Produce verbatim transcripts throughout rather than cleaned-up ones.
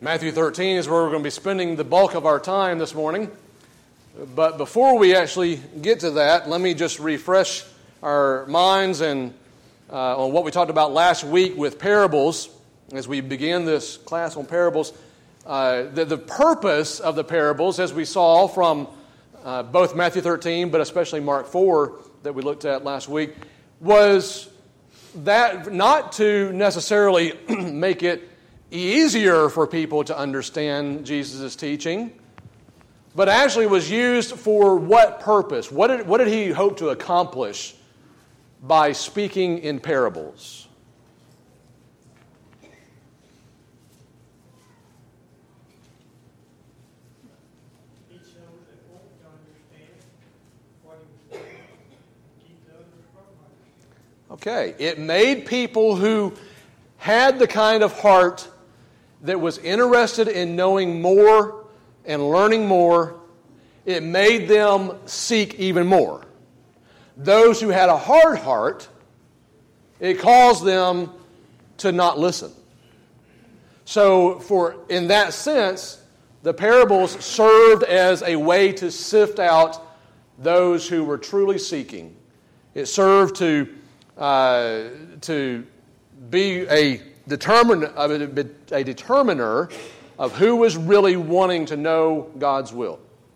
Matthew thirteen is where we're going to be spending the bulk of our time this morning. But before we actually get to that, let me just refresh our minds and uh, on what we talked about last week with parables as we began this class on parables. Uh, the, the purpose of the parables, as we saw from uh, both Matthew thirteen, but especially Mark four that we looked at last week, was that not to necessarily make it easier for people to understand Jesus' teaching, but actually was used for what purpose? What did, what did he hope to accomplish by speaking in parables? Okay, it made people who had the kind of heart that was interested in knowing more and learning more, it made them seek even more. Those who had a hard heart, it caused them to not listen. So for in that sense, the parables served as a way to sift out those who were truly seeking. It served to uh, to be a determine a determiner of who was really wanting to know God's will.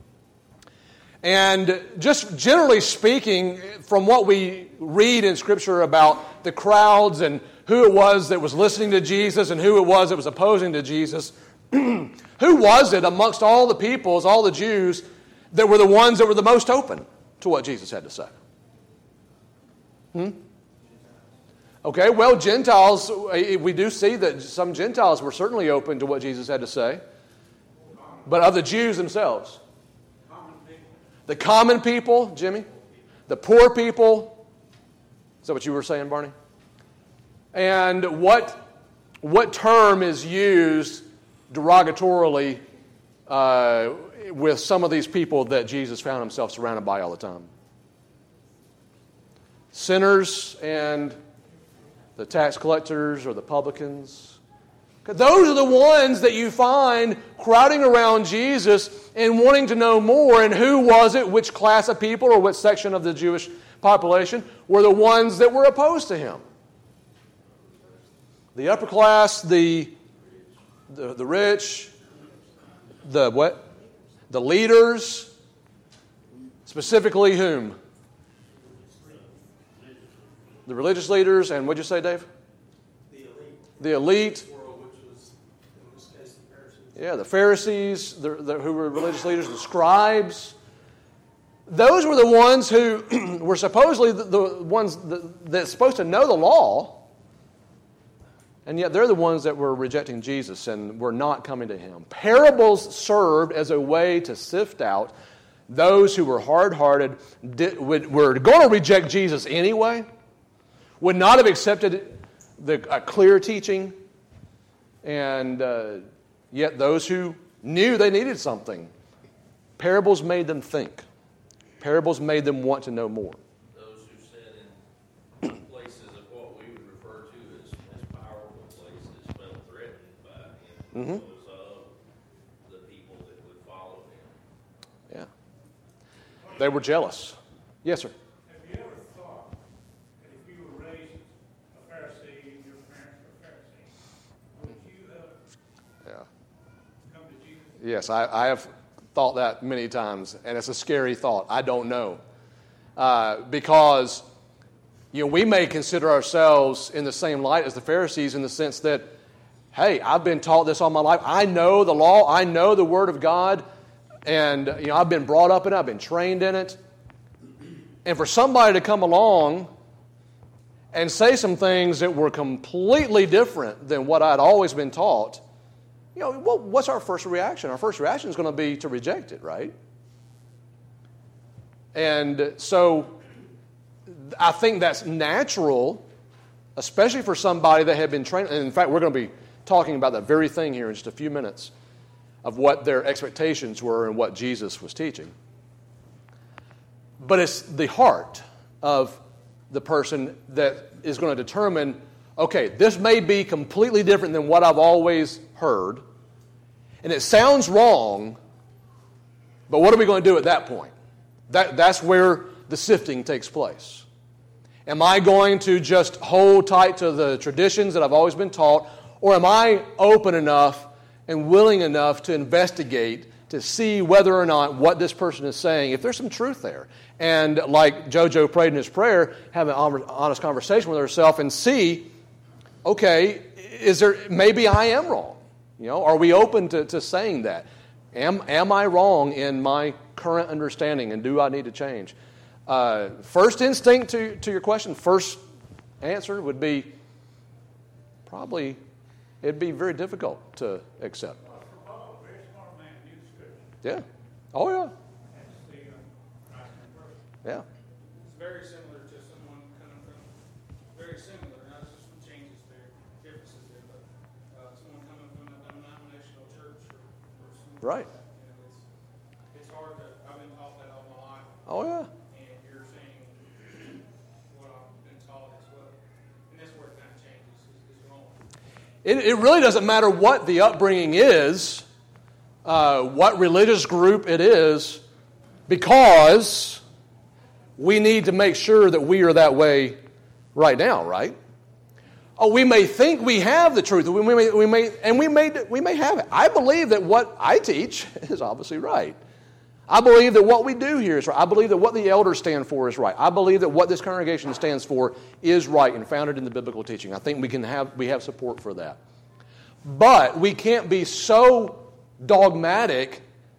And just generally speaking, from what we read in Scripture about the crowds and who it was that was listening to Jesus and who it was that was opposing to Jesus, who was it amongst all the peoples, all the Jews, that were the ones that were the most open to what Jesus had to say? Hmm? Okay, well, Gentiles, we do see that some Gentiles were certainly open to what Jesus had to say. But of the Jews themselves. The common people, Jimmy. The poor people. Is that what you were saying, Barney? And what, what term is used derogatorily uh, with some of these people that Jesus found himself surrounded by all the time? Sinners and the tax collectors or the publicans. Those are the ones that you find crowding around Jesus and wanting to know more. And who was it, which class of people or which section of the Jewish population were the ones that were opposed to him? The upper class, the, the, the rich, the what? The leaders. Specifically whom? The religious leaders, and what'd you say, Dave? The elite. The elite. World, which was, in this case, the Pharisees. Yeah, the Pharisees, the, the, who were religious leaders, the scribes. Those were the ones who were supposedly the, the ones that, that's supposed to know the law, and yet they're the ones that were rejecting Jesus and were not coming to him. Parables served as a way to sift out those who were hard-hearted, did, would, were going to reject Jesus anyway, would not have accepted the a clear teaching, and uh, yet those who knew they needed something, parables made them think. Parables made them want to know more. Those who sit in places of what we would refer to as, as powerful places felt threatened by him because mm-hmm. of the people that would follow him. Yeah. They were jealous. Yes, sir. Yes, I, I have thought that many times, and it's a scary thought. I don't know. Uh, because, you know, we may consider ourselves in the same light as the Pharisees in the sense that, hey, I've been taught this all my life. I know the law. I know the Word of God. And, you know, I've been brought up in it. I've been trained in it. And for somebody to come along and say some things that were completely different than what I'd always been taught, you know, well, what's our first reaction? Our first reaction is going to be to reject it, right? And so I think that's natural, especially for somebody that had been trained. And in fact, we're going to be talking about that very thing here in just a few minutes of what their expectations were and what Jesus was teaching. But it's the heart of the person that is going to determine, okay, this may be completely different than what I've always heard, And it sounds wrong, but what are we going to do at that point? That, that's where the sifting takes place. Am I going to just hold tight to the traditions that I've always been taught, or am I open enough and willing enough to investigate to see whether or not what this person is saying, if there's some truth there? And like JoJo prayed in his prayer, have an honest conversation with herself and see, okay, is there, maybe I am wrong. You know, are we open to, to saying that? Am, am I wrong in my current understanding, and do I need to change? Uh, first instinct to, to your question, first answer would be probably, it'd be very difficult to accept. Yeah. Oh, yeah. Yeah. It's very similar to someone coming from, very similar, not just some changes there, differences there, but uh, someone coming from a denominational church or, or something Right. like that. You know, it's, it's hard to, I've been taught that all my life. Oh, yeah. And you're saying what I've been taught as well. And that's where it kind of changes, is, is wrong. It, it really doesn't matter what the upbringing is, uh, what religious group it is, because we need to make sure that we are that way right now, right? Oh, we may think we have the truth, we may, we may, and we may, we may have it. I believe that what I teach is obviously right. I believe that what we do here is right. I believe that what the elders stand for is right. I believe that what this congregation stands for is right and founded in the biblical teaching. I think we can have we have support for that. But we can't be so dogmatic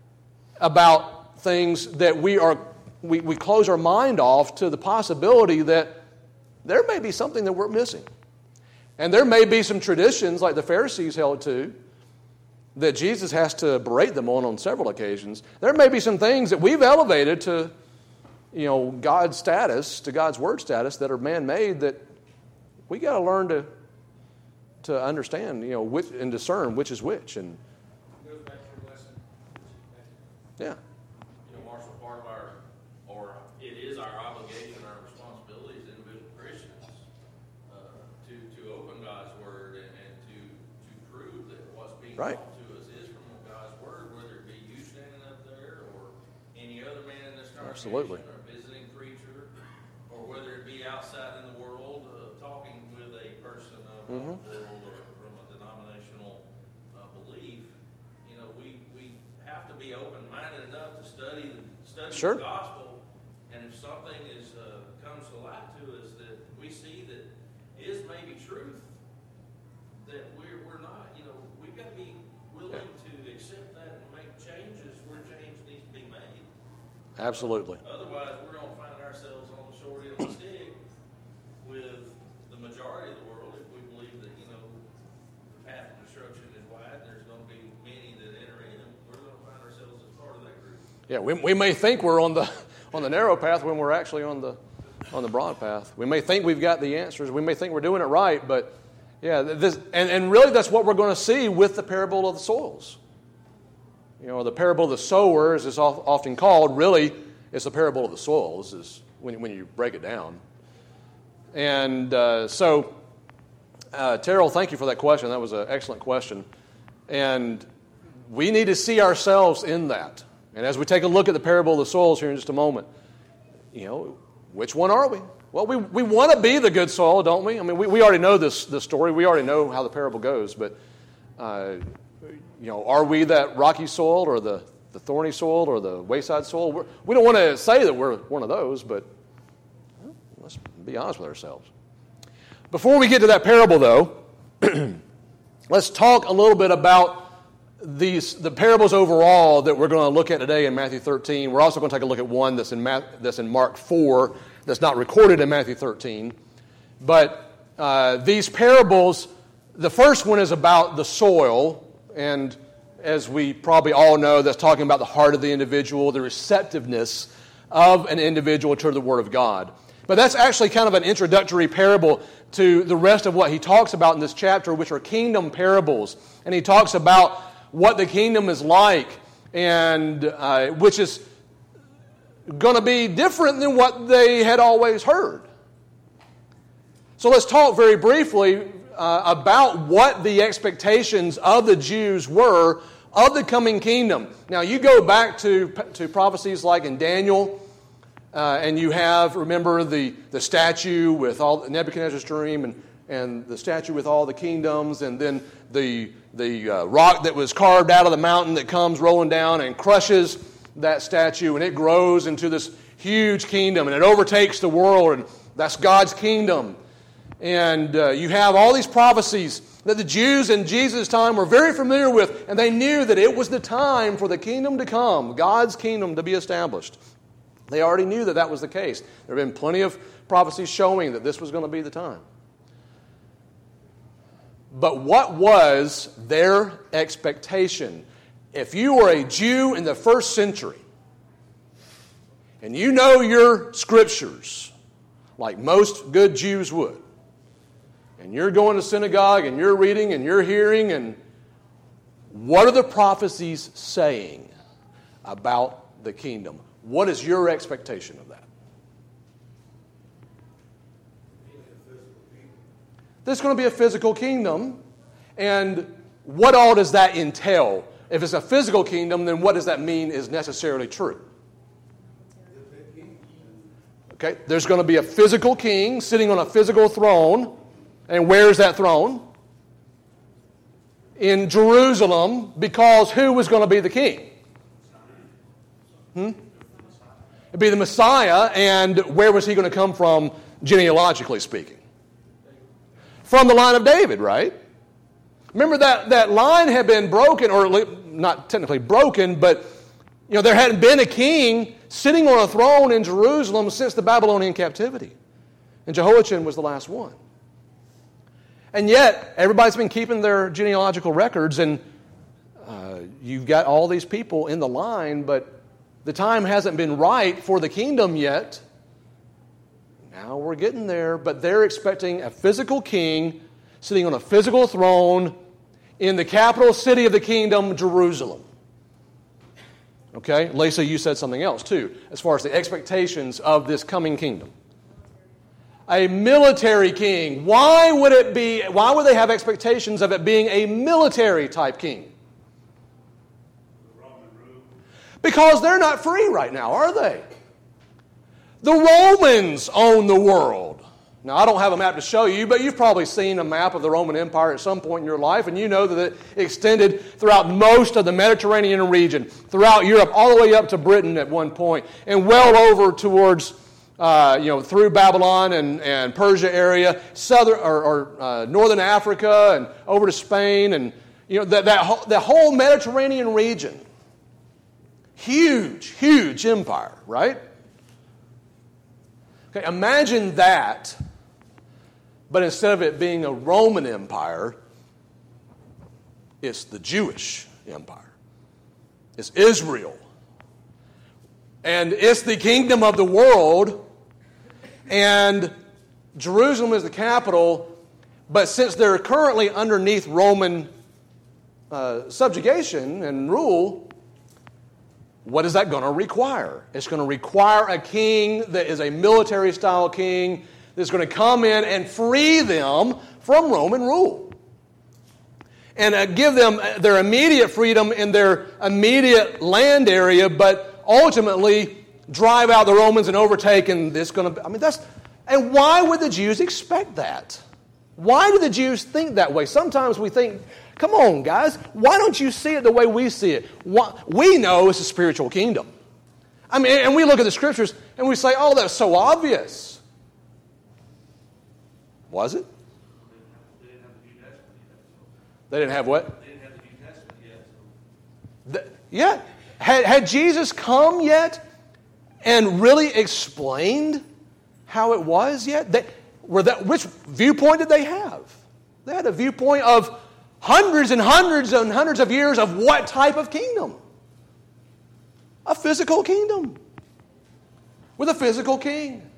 about things that we are we, we close our mind off to the possibility that there may be something that we're missing. And there may be some traditions like the Pharisees held to that Jesus has to berate them on on several occasions. There may be some things that we've elevated to, you know, God's status, to God's word status, that are man-made, that we got to learn to to understand, you know, which, and discern which is which. And It goes back to your lesson. yeah. You know, Marshall, part of our, or it is our obligation, our responsibility as individual Christians uh, to to open God's Word and, and to to prove that what's being Right. taught to us is from God's Word, whether it be you standing up there or any other man in this congregation, Absolutely. or a visiting preacher, or whether it be outside in the world uh, talking with a person of Mhm. the world or from a denominational uh, belief. You know, we we have to be open-minded enough to study the study Sure. the gospel, and if something is uh, comes to light to us that we see that is maybe truth, that we're we're not, you know, we've got to be willing to accept that and make changes where change needs to be made. Absolutely. Otherwise, we're going to find ourselves on the short end of the stick with the majority of the world if we believe that, you know, the path of destruction is wide and there's going to be many that enter in. We're going to find ourselves as part of that group. Yeah, we, we may think we're on the on the narrow path when we're actually on the on the broad path. We may think we've got the answers. We may think we're doing it right, but yeah, this and, and really that's what we're going to see with the parable of the soils. You know, the parable of the sower, as it's often called, really it's the parable of the soils, is when when you break it down. And uh, so, uh, Terrell, thank you for that question. That was an excellent question, and we need to see ourselves in that. And as we take a look at the parable of the soils here in just a moment, you know, which one are we? Well, we, we want to be the good soil, don't we? I mean, we, we already know this, this story. We already know how the parable goes. But, uh, you know, are we that rocky soil or the, the thorny soil or the wayside soil? We're, we don't want to say that we're one of those, but well, let's be honest with ourselves. Before we get to that parable, though, let's talk a little bit about These the parables overall that we're going to look at today in Matthew thirteen. We're also going to take a look at one that's in Math, that's in Mark four, that's not recorded in Matthew thirteen. But uh, these parables, the first one is about the soil, and as we probably all know, that's talking about the heart of the individual, the receptiveness of an individual to the Word of God. But that's actually kind of an introductory parable to the rest of what he talks about in this chapter, which are kingdom parables. And he talks about what the kingdom is like, and uh, which is going to be different than what they had always heard. So let's talk very briefly uh, about what the expectations of the Jews were of the coming kingdom. Now, you go back to, to prophecies like in Daniel, uh, and you have, remember, the, the statue with all Nebuchadnezzar's dream, and, and the statue with all the kingdoms, and then the, the uh, rock that was carved out of the mountain that comes rolling down and crushes that statue, and it grows into this huge kingdom, and it overtakes the world, and that's God's kingdom. And uh, you have all these prophecies that the Jews in Jesus' time were very familiar with, and they knew that it was the time for the kingdom to come, God's kingdom to be established. They already knew that that was the case. There have been plenty of prophecies showing that this was going to be the time. But what was their expectation? If you were a Jew in the first century, and you know your scriptures, like most good Jews would, and you're going to synagogue, and you're reading, and you're hearing, and what are the prophecies saying about the kingdom? What is your expectation of that? There's going to be a physical kingdom, and what all does that entail? If it's a physical kingdom, then what does that mean is necessarily true? Okay, there's going to be a physical king sitting on a physical throne. And where's that throne? In Jerusalem, because who was going to be the king? Hmm? It'd be the Messiah, and where was he going to come from, genealogically speaking? From the line of David, right? Remember that, that line had been broken, or not technically broken, but you know there hadn't been a king sitting on a throne in Jerusalem since the Babylonian captivity. And Jehoiachin was the last one. And yet, everybody's been keeping their genealogical records, and uh, you've got all these people in the line, but the time hasn't been right for the kingdom yet. Now we're getting there, but they're expecting a physical king sitting on a physical throne in the capital city of the kingdom, Jerusalem. Okay, Lisa, you said something else too, as far as the expectations of this coming kingdom. A military king. Why would it be, why would they have expectations of it being a military type king? Because they're not free right now, are they? The Romans own the world. Now, I don't have a map to show you, but you've probably seen a map of the Roman Empire at some point in your life, and you know that it extended throughout most of the Mediterranean region, throughout Europe, all the way up to Britain at one point, and well over towards Uh, you know, through Babylon and, and Persia area, southern or, or uh, northern Africa, and over to Spain, and you know that that whole, the whole Mediterranean region. Huge, huge empire, right? Okay, imagine that, but instead of it being a Roman Empire, it's the Jewish Empire. It's Israel. And it's the kingdom of the world, and Jerusalem is the capital, but since they're currently underneath Roman uh, subjugation and rule, what is that going to require? It's going to require a king that is a military-style king that's going to come in and free them from Roman rule. And uh, give them their immediate freedom in their immediate land area, but ultimately drive out the Romans and overtake, and this going to. I mean, that's. And why would the Jews expect that? Why do the Jews think that way? Sometimes we think, come on, guys, why don't you see it the way we see it? Why, we know it's a spiritual kingdom. I mean, and we look at the scriptures and we say, oh, that's so obvious. Was it? They didn't have what? They didn't have the New Testament yet. The, yeah. Had, had Jesus come yet and really explained how it was yet? They, were that, which viewpoint did they have? They had a viewpoint of hundreds and hundreds and hundreds of years of what type of kingdom? A physical kingdom with a physical king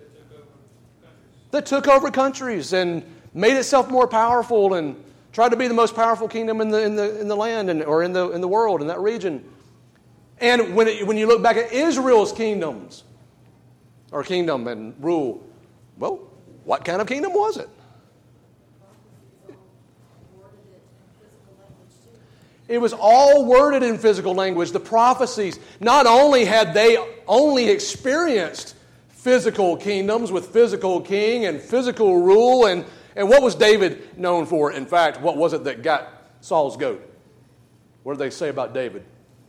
that took over countries and made itself more powerful and tried to be the most powerful kingdom in the in the in the land and or in the in the world in that region. And when it, when you look back at Israel's kingdoms or kingdom and rule, well, what kind of kingdom was it? It was all worded in physical language. The prophecies, not only had they only experienced physical kingdoms with physical king and physical rule, and, and what was David known for? In fact, what was it that got Saul's goat? What did they say about David?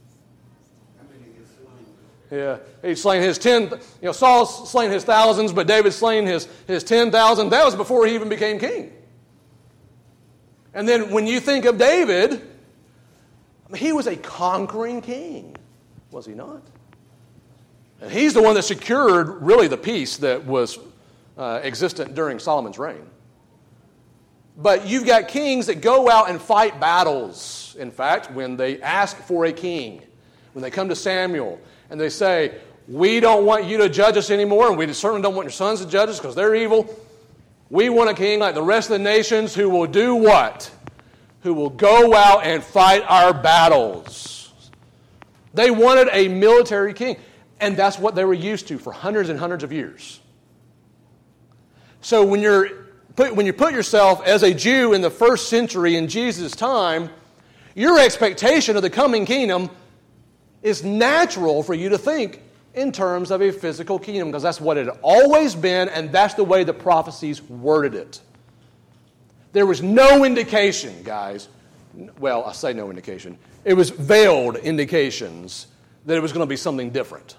Yeah, he's slain his ten, you know, Saul's slain his thousands, but David's slain his, his ten thousand. That was before he even became king. And then when you think of David, I mean, he was a conquering king, was he not? And he's the one that secured really the peace that was uh, existent during Solomon's reign. But you've got kings that go out and fight battles. In fact, when they ask for a king, when they come to Samuel, and they say, we don't want you to judge us anymore, and we certainly don't want your sons to judge us because they're evil. We want a king like the rest of the nations who will do what? Who will go out and fight our battles. They wanted a military king, and that's what they were used to for hundreds and hundreds of years. So when you're put, when you put yourself as a Jew in the first century in Jesus' time, your expectation of the coming kingdom is natural for you to think in terms of a physical kingdom, because that's what it had always been, and that's the way the prophecies worded it. There was no indication, guys. Well, I say no indication. It was veiled indications that it was going to be something different.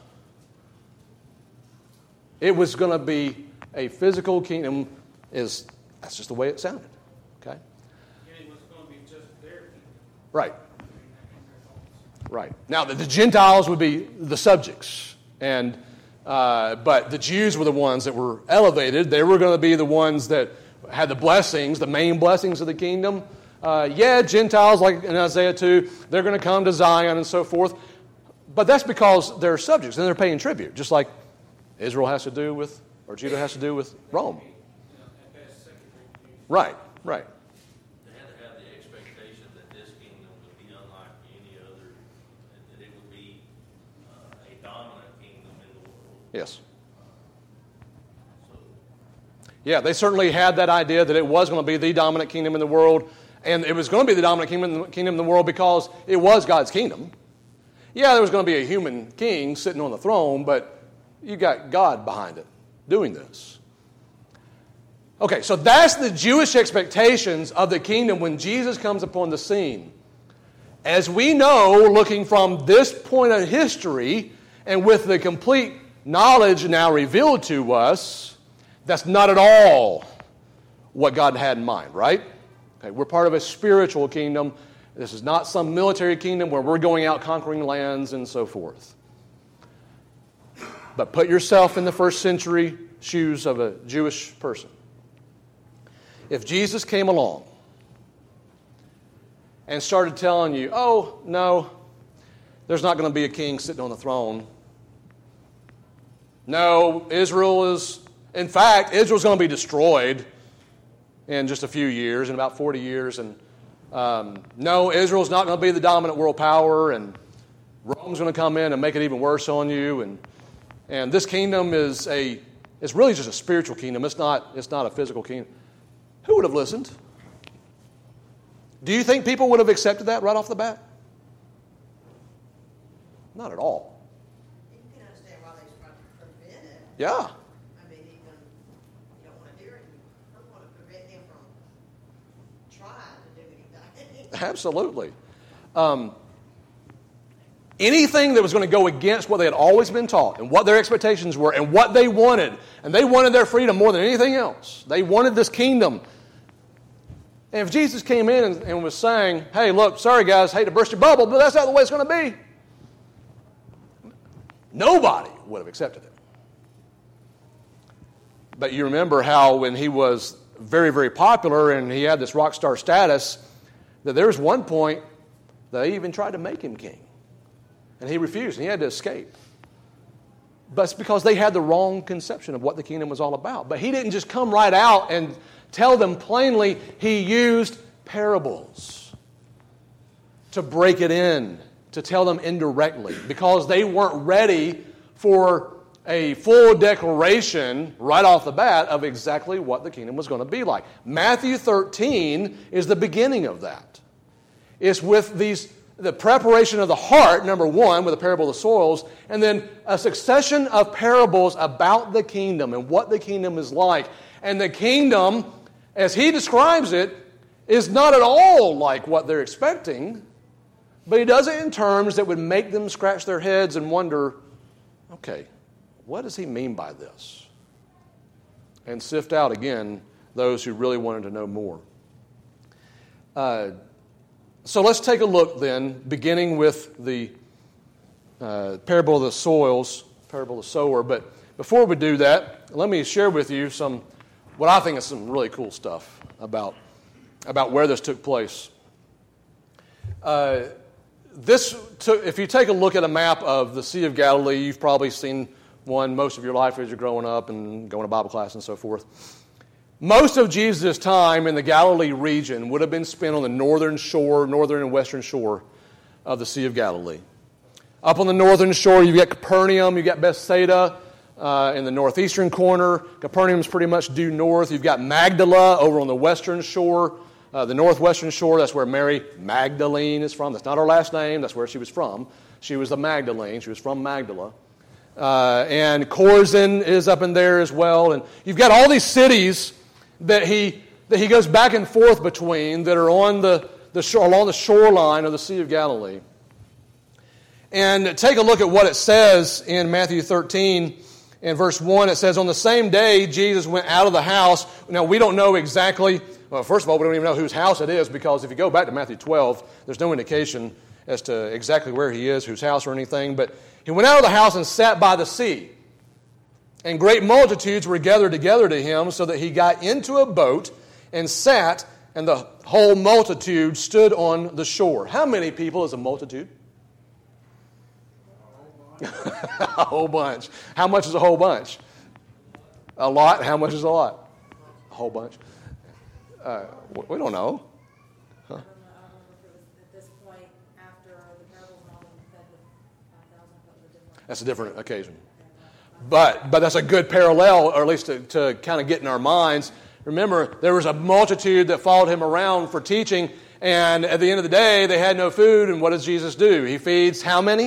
It was going to be a physical kingdom. Is that's just the way it sounded. Okay? And it was going to be just their kingdom. Right. Right. Now, the, the Gentiles would be the subjects, and uh, but the Jews were the ones that were elevated. They were going to be the ones that had the blessings, the main blessings of the kingdom. Uh, yeah, Gentiles, like in Isaiah two, they're going to come to Zion and so forth. But that's because they're subjects and they're paying tribute, just like Israel has to do with, or Judah has to do with Rome. Right, right. They had to have the expectation that this kingdom would be unlike any other, and that it would be uh, a dominant kingdom in the world. Yes. So, Yeah, they certainly had that idea that it was going to be the dominant kingdom in the world, and it was going to be the dominant kingdom, kingdom in the world because it was God's kingdom. Yeah, there was going to be a human king sitting on the throne, but you got God behind it doing this. Okay, so that's the Jewish expectations of the kingdom when Jesus comes upon the scene. As we know, looking from this point of history, and with the complete knowledge now revealed to us, that's not at all what God had in mind, right? Okay, we're part of a spiritual kingdom. This is not some military kingdom where we're going out conquering lands and so forth. But put yourself in the first century shoes of a Jewish person. If Jesus came along and started telling you, oh, no, there's not going to be a king sitting on the throne. No, Israel is, in fact, Israel's going to be destroyed in just a few years, in about forty years. And um, no, Israel's not going to be the dominant world power, and Rome's going to come in and make it even worse on you. And and this kingdom is a, it's really just a spiritual kingdom. It's not, it's not a physical kingdom. Who would have listened? Do you think people would have accepted that right off the bat? Not at all. You can understand why they trying to prevent it. Yeah. I mean, even you don't want to do it, you don't want to prevent him from trying to do anything. Absolutely. Um, anything that was going to go against what they had always been taught and what their expectations were and what they wanted, and they wanted their freedom more than anything else. They wanted this kingdom. And if Jesus came in and, and was saying, hey, look, sorry guys, hate to burst your bubble, but that's not the way it's going to be, nobody would have accepted it. But you remember how when he was very, very popular and he had this rock star status, that there was one point that they even tried to make him king. And he refused, and he had to escape. But it's because they had the wrong conception of what the kingdom was all about. But he didn't just come right out and tell them plainly. He used parables to break it in, to tell them indirectly, because they weren't ready for a full declaration right off the bat of exactly what the kingdom was going to be like. Matthew thirteen is the beginning of that. It's with these the preparation of the heart, number one, with the parable of the soils, and then a succession of parables about the kingdom and what the kingdom is like. And the kingdom, as he describes it, is not at all like what they're expecting, but he does it in terms that would make them scratch their heads and wonder, okay, what does he mean by this? And sift out, again, those who really wanted to know more. Uh, so let's take a look then, beginning with the uh, parable of the soils, parable of the sower. But before we do that, let me share with you some, what I think is some really cool stuff about, about where this took place. Uh, this took, if you take a look at a map of the Sea of Galilee, you've probably seen one most of your life as you're growing up and going to Bible class and so forth. Most of Jesus' time in the Galilee region would have been spent on the northern shore, northern and western shore of the Sea of Galilee. Up on the northern shore, you've got Capernaum, you've got Bethsaida uh, in the northeastern corner. Capernaum's pretty much due north. You've got Magdala over on the western shore, uh, the northwestern shore. That's where Mary Magdalene is from. That's not her last name. That's where she was from. She was the Magdalene. She was from Magdala. Uh, and Chorazin is up in there as well. And you've got all these cities that he that he goes back and forth between that are on the, the shore, along the shoreline of the Sea of Galilee. And take a look at what it says in Matthew thirteen, in verse one. It says, on the same day, Jesus went out of the house. Now, we don't know exactly, well, first of all, we don't even know whose house it is, because if you go back to Matthew twelve, there's no indication as to exactly where he is, whose house or anything. But he went out of the house and sat by the sea. And great multitudes were gathered together to him, so that he got into a boat and sat, and the whole multitude stood on the shore. How many people is a multitude? A whole bunch. How much is a whole bunch? A lot. How much is a lot? A whole bunch. Uh, we don't know. Huh? That's a different occasion. But but that's a good parallel, or at least to, to kind of get in our minds. Remember, there was a multitude that followed him around for teaching, and at the end of the day, they had no food, and what does Jesus do? He feeds how many?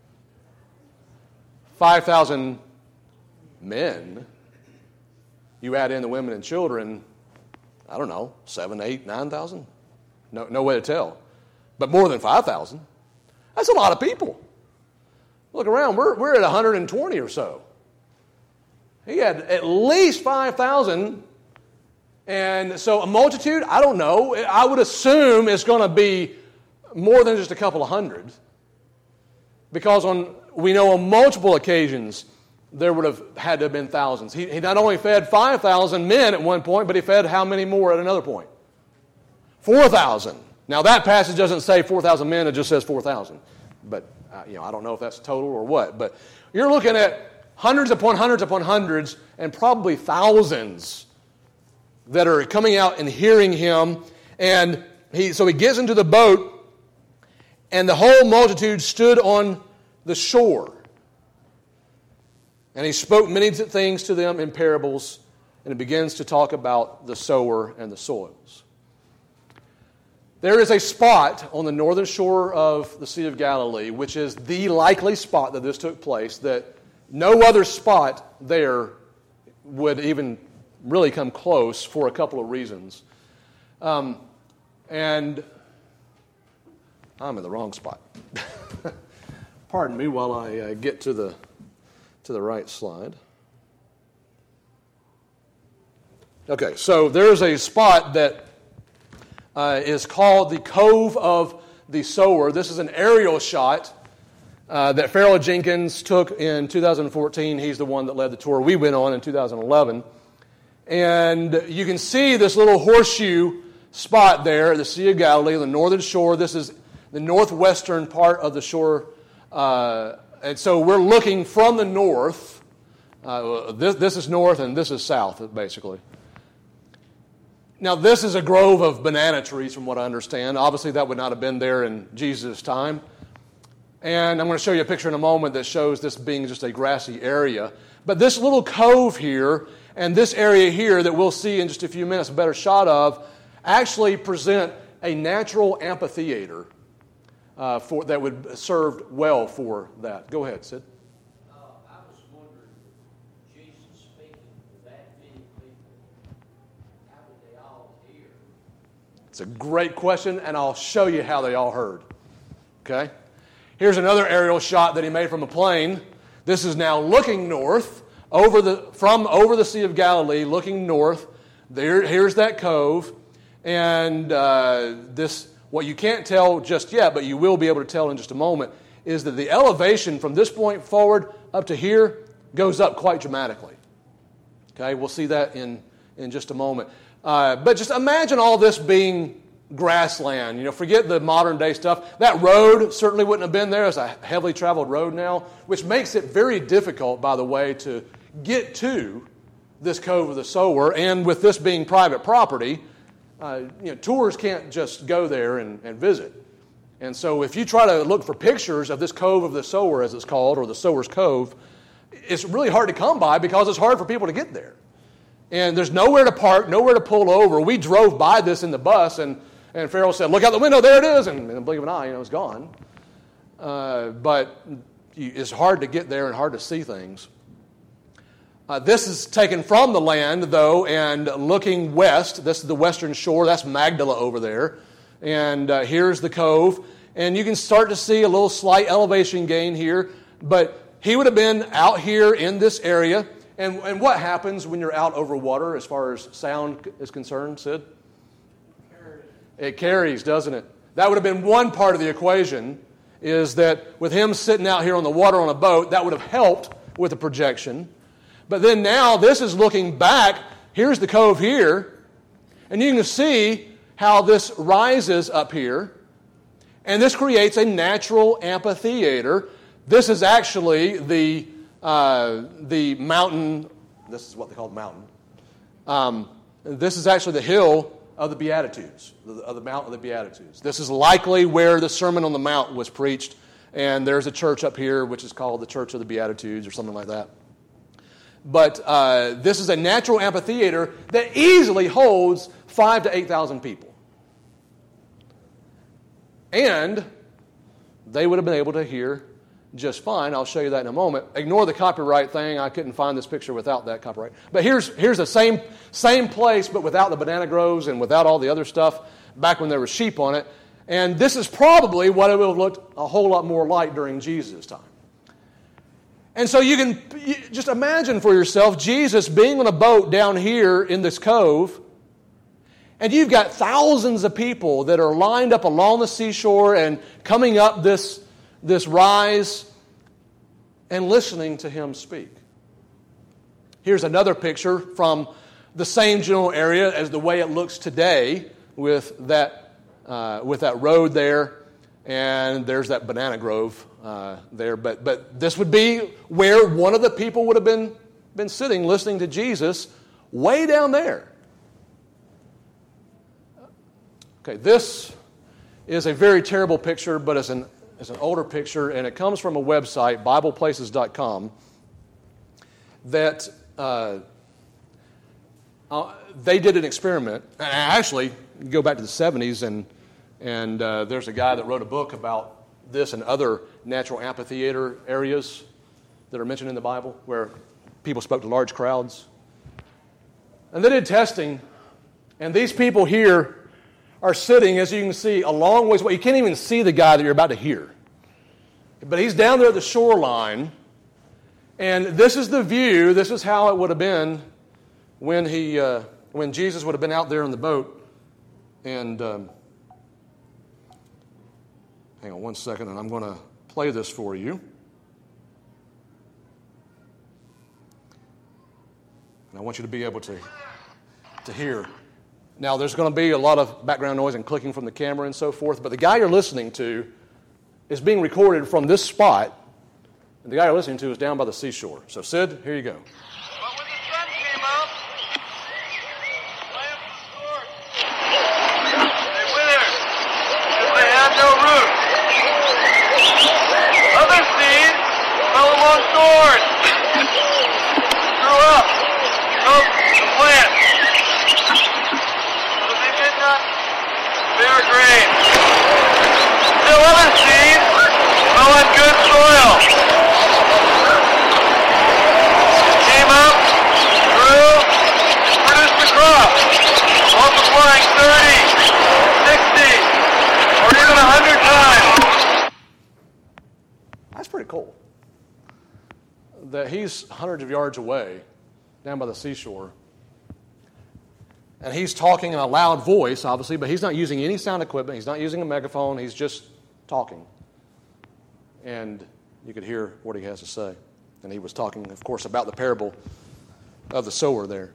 five thousand men. You add in the women and children, I don't know, seven, eight, nine thousand? No, no way to tell. But more than five thousand. That's a lot of people. Look around, we're, we're at one hundred twenty or so. He had at least five thousand. And so a multitude, I don't know. I would assume it's going to be more than just a couple of hundred. Because on we know on multiple occasions there would have had to have been thousands. He, he not only fed five thousand men at one point, but he fed how many more at another point? four thousand. Now that passage doesn't say four thousand men, it just says four thousand. But uh, you know, I don't know if that's total or what. But you're looking at hundreds upon hundreds upon hundreds, and probably thousands that are coming out and hearing him. And he, so he gets into the boat, and the whole multitude stood on the shore. And he spoke many things to them in parables, and it begins to talk about the sower and the soils. There is a spot on the northern shore of the Sea of Galilee, which is the likely spot that this took place, that no other spot there would even really come close for a couple of reasons. Um, and I'm in the wrong spot. Pardon me while I uh, get to the to the right slide. Okay, so there's a spot that uh, is called the Cove of the Sower. This is an aerial shot uh, that Farrell Jenkins took in two thousand fourteen. He's the one that led the tour we went on in two thousand eleven. And you can see this little horseshoe spot there, the Sea of Galilee, the northern shore. This is the northwestern part of the shore. Uh, and so we're looking from the north. Uh, this, this is north and this is south, basically. Now, this is a grove of banana trees, from what I understand. Obviously, that would not have been there in Jesus' time. And I'm going to show you a picture in a moment that shows this being just a grassy area. But this little cove here and this area here that we'll see in just a few minutes a better shot of actually present a natural amphitheater uh, for that would serve well for that. Go ahead, Sid. Uh, I was wondering, Jesus speaking to that many people, how did they all hear? It's a great question, and I'll show you how they all heard. Okay? Here's another aerial shot that he made from a plane. This is now looking north, over the from over the Sea of Galilee, looking north. There, here's that cove, and uh, this. What you can't tell just yet, but you will be able to tell in just a moment, is that the elevation from this point forward up to here goes up quite dramatically. Okay, we'll see that in in just a moment. Uh, but just imagine all this being grassland. You know, forget the modern day stuff. That road certainly wouldn't have been there. It's a heavily traveled road now, which makes it very difficult, by the way, to get to this Cove of the Sower. And with this being private property, uh, you know, tours can't just go there and, and visit. And so if you try to look for pictures of this Cove of the Sower, as it's called, or the Sower's Cove, it's really hard to come by because it's hard for people to get there. And there's nowhere to park, nowhere to pull over. We drove by this in the bus, and, and Farrell said, "Look out the window, there it is." And in the blink of an eye, you know, it's gone. Uh, but it's hard to get there and hard to see things. Uh, this is taken from the land, though, and looking west. This is the western shore. That's Magdala over there. And uh, here's the cove. And you can start to see a little slight elevation gain here. But he would have been out here in this area. And, and what happens when you're out over water as far as sound is concerned, Sid? Carries. It carries, doesn't it? That would have been one part of the equation, is that with him sitting out here on the water on a boat, that would have helped with the projection. But then now this is looking back. Here's the cove here. And you can see how this rises up here. And this creates a natural amphitheater. This is actually the uh, the mountain. This is what they call the mountain. Um, this is actually the hill of the Beatitudes, of the Mount of the Beatitudes. This is likely where the Sermon on the Mount was preached. And there's a church up here which is called the Church of the Beatitudes or something like that. But uh, this is a natural amphitheater that easily holds five to eight thousand people. And they would have been able to hear just fine. I'll show you that in a moment. Ignore the copyright thing. I couldn't find this picture without that copyright. But here's here's the same same place, but without the banana groves and without all the other stuff, back when there were sheep on it. And this is probably what it would have looked a whole lot more like during Jesus' time. And so you can just imagine for yourself Jesus being on a boat down here in this cove, and you've got thousands of people that are lined up along the seashore and coming up this, this rise and listening to him speak. Here's another picture from the same general area as the way it looks today with that, uh, with that road there, and there's that banana grove uh, there. But, but this would be where one of the people would have been, been sitting listening to Jesus way down there. Okay, this is a very terrible picture, but it's an, it's an older picture, and it comes from a website, Bible Places dot com, that uh, uh, they did an experiment. And actually, you go back to the seventies, and, and uh, there's a guy that wrote a book about this and other natural amphitheater areas that are mentioned in the Bible, where people spoke to large crowds. And they did testing, and these people here are sitting, as you can see, a long ways away. You can't even see the guy that you're about to hear. But he's down there at the shoreline, and this is the view. This is how it would have been when he, uh, when Jesus would have been out there in the boat. And um, hang on one second, and I'm going to play this for you. And I want you to be able to, to hear. Now, there's going to be a lot of background noise and clicking from the camera and so forth, but the guy you're listening to is being recorded from this spot, and the guy you're listening to is down by the seashore. So, Sid, here you go. But when the sun came up, plants were scorched. They withered because they had no root. Other seeds fell among thorns, grew up, choked the plant. Bear grain. Still other seeds pretty cool. That he's hundreds of yards away, down by the seashore, and he's talking in a loud voice, obviously, but he's not using any sound equipment. He's not using a megaphone. He's just talking. And you could hear what he has to say. And he was talking, of course, about the parable of the sower there.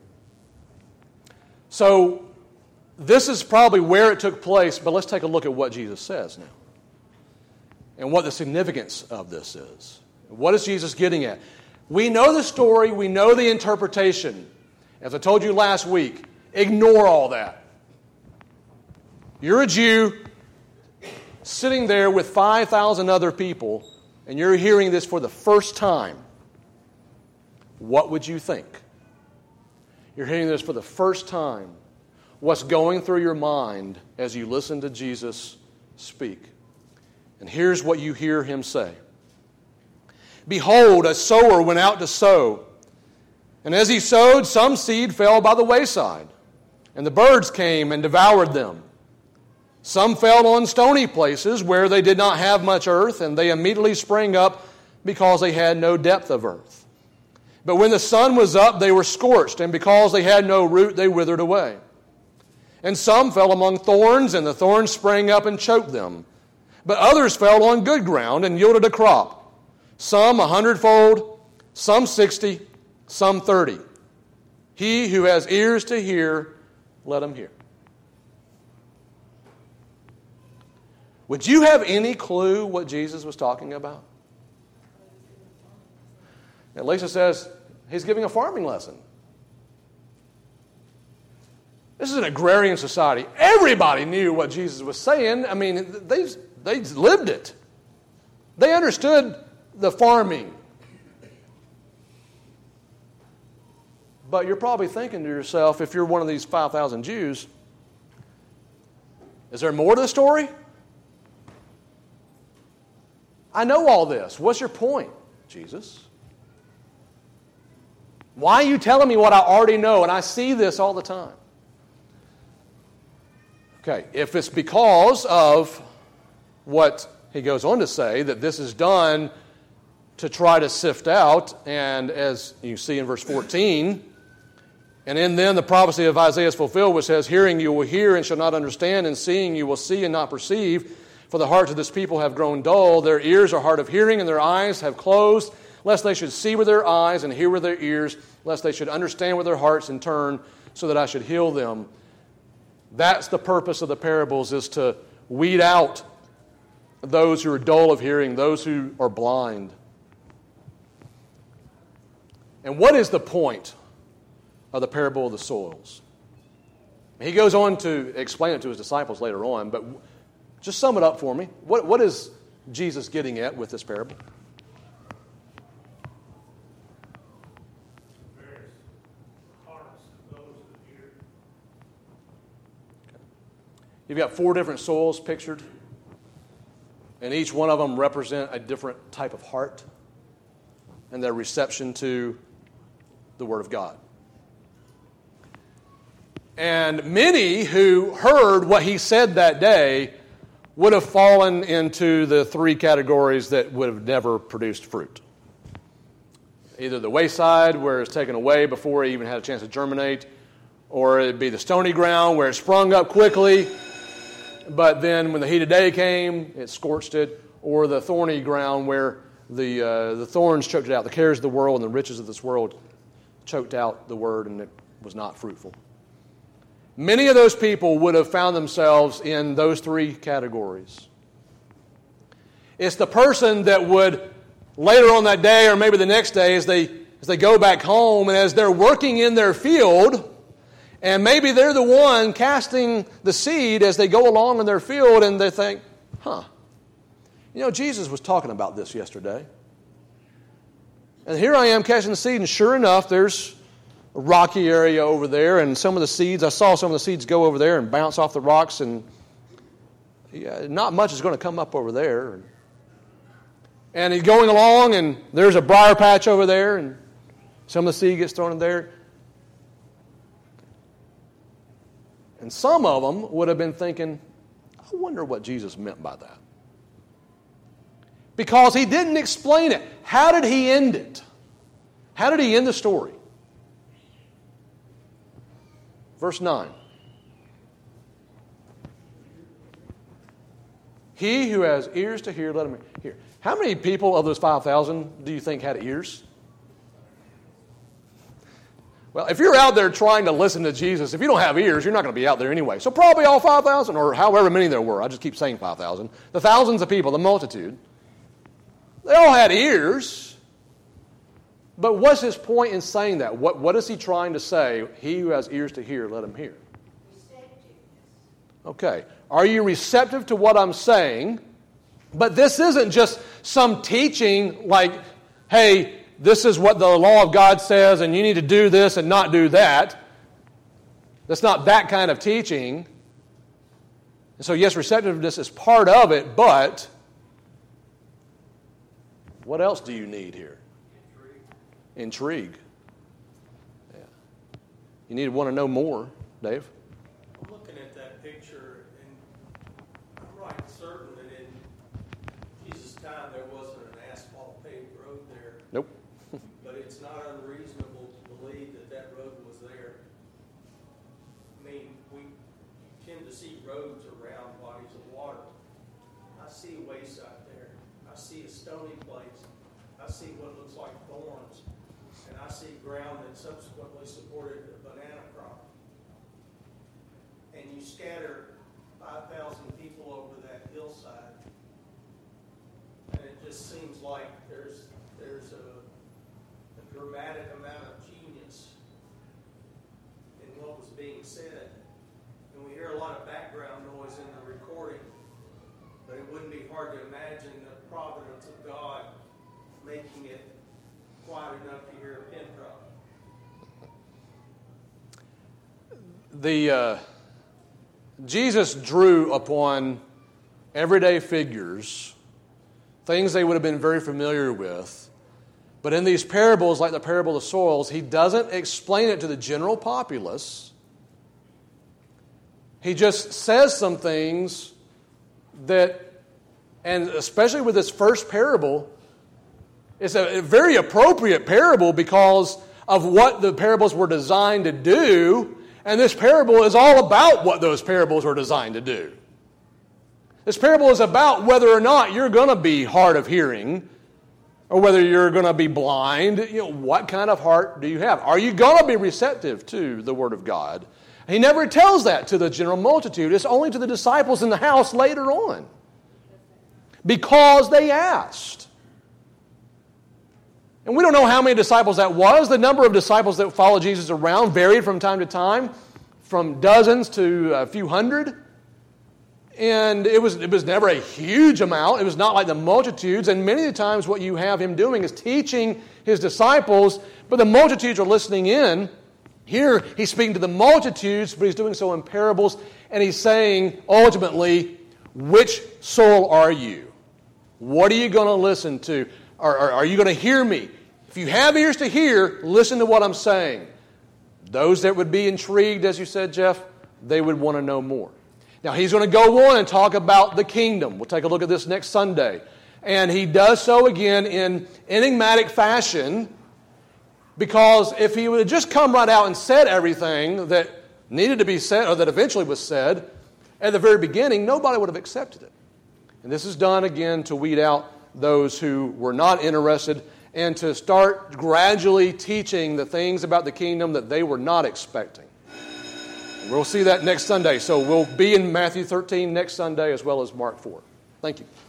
So this is probably where it took place, but let's take a look at what Jesus says now and what the significance of this is. What is Jesus getting at? We know the story. We know the interpretation. As I told you last week, ignore all that. You're a Jew sitting there with five thousand other people, and you're hearing this for the first time. What would you think? You're hearing this for the first time. What's going through your mind as you listen to Jesus speak? And here's what you hear him say. Behold, a sower went out to sow. And as he sowed, some seed fell by the wayside, and the birds came and devoured them. Some fell on stony places where they did not have much earth, and they immediately sprang up because they had no depth of earth. But when the sun was up, they were scorched, and because they had no root, they withered away. And some fell among thorns, and the thorns sprang up and choked them. But others fell on good ground and yielded a crop, some a hundredfold, some sixty, some thirty. He who has ears to hear, let him hear. Would you have any clue what Jesus was talking about? And Lisa says he's giving a farming lesson. This is an agrarian society. Everybody knew what Jesus was saying. I mean, they, they lived it. They understood the farming. But you're probably thinking to yourself, if you're one of these five thousand Jews, is there more to the story? I know all this. What's your point, Jesus? Why are you telling me what I already know? And I see this all the time. Okay, if it's because of what he goes on to say, that this is done to try to sift out, and as you see in verse fourteen, and in them the prophecy of Isaiah is fulfilled, which says, hearing you will hear and shall not understand, and seeing you will see and not perceive, for the hearts of this people have grown dull, their ears are hard of hearing, and their eyes have closed, lest they should see with their eyes and hear with their ears, lest they should understand with their hearts and turn, so that I should heal them. That's the purpose of the parables, is to weed out those who are dull of hearing, those who are blind. And what is the point of the parable of the soils? He goes on to explain it to his disciples later on, but just sum it up for me. What, what is Jesus getting at with this parable? Various hearts of those that hear. You've got four different soils pictured, and each one of them represent a different type of heart and their reception to the Word of God. And many who heard what he said that day would have fallen into the three categories that would have never produced fruit. Either the wayside, where it's taken away before it even had a chance to germinate, or it'd be the stony ground, where it sprung up quickly, but then when the heat of day came, it scorched it, or the thorny ground, where the uh, the thorns choked it out. The cares of the world and the riches of this world choked out the word, and it was not fruitful. Many of those people would have found themselves in those three categories. It's the person that would, later on that day or maybe the next day, as they, as they go back home and as they're working in their field, and maybe they're the one casting the seed as they go along in their field, and they think, huh, you know, Jesus was talking about this yesterday. And here I am casting the seed, and sure enough, there's a rocky area over there, and some of the seeds, I saw some of the seeds go over there and bounce off the rocks, and yeah, not much is going to come up over there. And he's going along, and there's a briar patch over there, and some of the seed gets thrown in there. And some of them would have been thinking, I wonder what Jesus meant by that. because he didn't explain it. How did he end it? How did he end the story? Verse nine. He who has ears to hear, let him hear. How many people of those five thousand do you think had ears? Well, if you're out there trying to listen to Jesus, if you don't have ears, you're not going to be out there anyway. So probably all five thousand, or however many there were. I just keep saying five thousand. The thousands of people, the multitude, they all had ears. But what's his point in saying that? What, what is he trying to say? He who has ears to hear, let him hear. Okay. Are you receptive to what I'm saying? But this isn't just some teaching like, hey, this is what the law of God says and you need to do this and not do that. That's not that kind of teaching. And so yes, receptiveness is part of it, but what else do you need here? Intrigue. Intrigue. Yeah. You need to want to know more, Dave. I'm looking at that picture, and I'm right certain that in Jesus' time there wasn't an asphalt paved road there. Nope. But it's not unreasonable to believe that that road was there. I mean, we tend to see roads around bodies of water. I see a wayside there. I see a stony place. I see what looks like thorns. And I see ground that subsequently supported a banana crop. And you scatter five thousand people over that hillside, and it just seems like there's there's a, a dramatic amount of genius in what was being said. And we hear a lot of background noise in the recording, but it wouldn't be hard to imagine the providence of God making it quiet enough to hear a pin drop. The uh, Jesus drew upon everyday figures, things they would have been very familiar with. But in these parables, like the parable of the soils, he doesn't explain it to the general populace. He just says some things that, and especially with this first parable, it's a very appropriate parable because of what the parables were designed to do. And this parable is all about what those parables were designed to do. This parable is about whether or not you're going to be hard of hearing or whether you're going to be blind. You know, what kind of heart do you have? Are you going to be receptive to the Word of God? He never tells that to the general multitude. It's only to the disciples in the house later on. Because they asked. And we don't know how many disciples that was. The number of disciples that followed Jesus around varied from time to time, from dozens to a few hundred. And it was, it was never a huge amount. It was not like the multitudes. And many of the times what you have him doing is teaching his disciples, but the multitudes are listening in. Here he's speaking to the multitudes, but he's doing so in parables. And he's saying, ultimately, which soul are you? What are you going to listen to? Are, are, are you going to hear me? If you have ears to hear, listen to what I'm saying. Those that would be intrigued, as you said, Jeff, they would want to know more. Now, he's going to go on and talk about the kingdom. We'll take a look at this next Sunday. And he does so again in enigmatic fashion, because if he would have just come right out and said everything that needed to be said, or that eventually was said, at the very beginning, nobody would have accepted it. And this is done again to weed out those who were not interested and to start gradually teaching the things about the kingdom that they were not expecting. We'll see that next Sunday. So we'll be in Matthew thirteen next Sunday as well as Mark four. Thank you.